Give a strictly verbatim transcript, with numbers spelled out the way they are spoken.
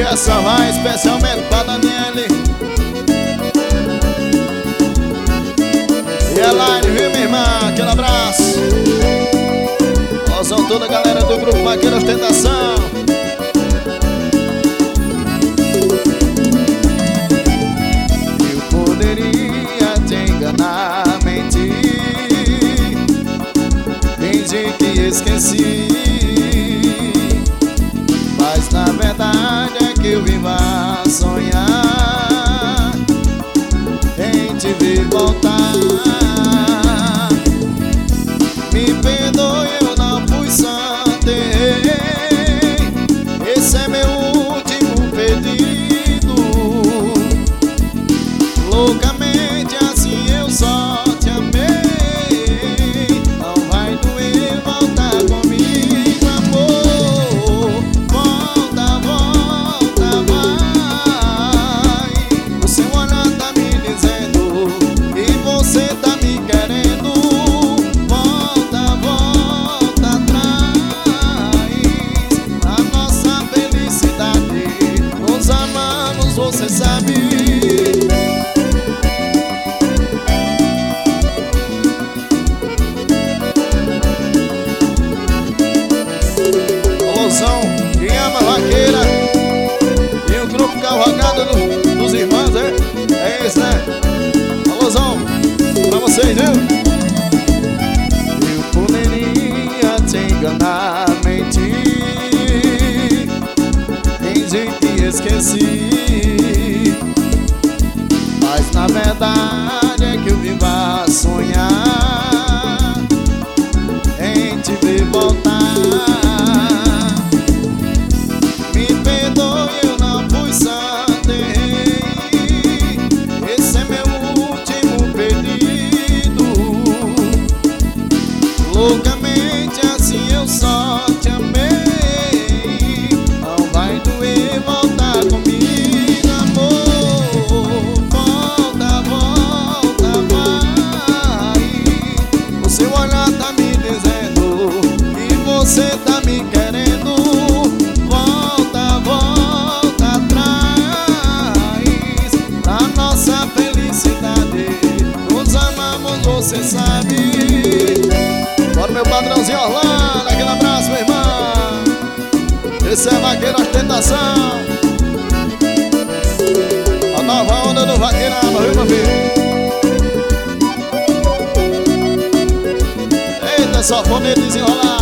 essa vai especialmente pra Daniele e Elaine, viu, minha irmã? Aquele abraço. Nós são toda a galera do grupo Vaqueiro Ostentação. Eu poderia te enganar, mentir, fingir que esqueci, mas na verdade é que eu vivo a sonhar em te ver voltar. Me perdoe, eu não fui santo, esse é meu último pedido. Loucamente assim eu só te amei. Não vai doer voltar comigo, amor. Volta, volta, vai. O seu olhar tá me dizendo que você tá me querendo. Volta, volta atrás. A nossa felicidade, nos amamos, você sabe. Quem ama vaqueira e o grupo cavalgado do, dos irmãos, é? É esse, né? Alôzão, pra vocês, viu? Eu poderia te enganar, mentir, fingir que esqueci, mas na verdade é que eu vivo a sonhar em te ver voltar. Loucamente assim eu só te amei. Não vai doer voltar comigo, amor. Volta, volta, vai. O seu olhar tá me dizendo que você tá me querendo. Volta, volta atrás. A nossa felicidade, nos amamos, você sabe. Bora, meu padrãozinho Orlando, aquele abraço, meu irmão. Esse é Vaqueiro Ostentação, a nova onda do Vaqueirama, viu, meu filho? Eita, só fome desenrolar.